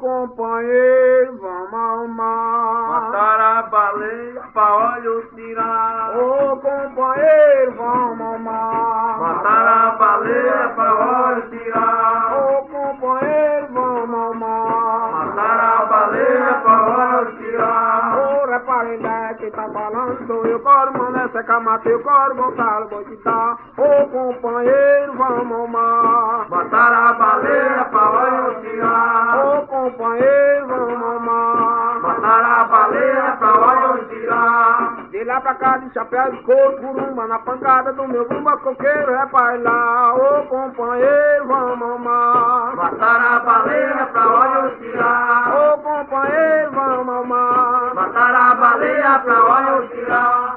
companheiro, vamos ao mar. Matar a baleia pra olho tirar. Ô companheiro, vamos ao mar. Matar a baleia pra olho tirar. Ô companheiro, vamos ao mar. Matar a baleia pra olho tirar. Ô reparem quem tá falando, sou eu, coro, mané, seca, matei, coro, Gonçalo, vou te dar. Ô companheiro, vamos ao mar. Matar a baleia pra olho tirar. Ô companheiro, vamos ao mar. Matar a baleia pra olho tirar. De lá pra cá de chapéu de couro, curumba, na pancada do meu bumba coqueiro, é pra ir lá. Ô companheiro, vamos ao mar. Matar a baleia pra olho tirar. Ô companheiro, vamos ao mar. Matar a baleia pra olho tirar.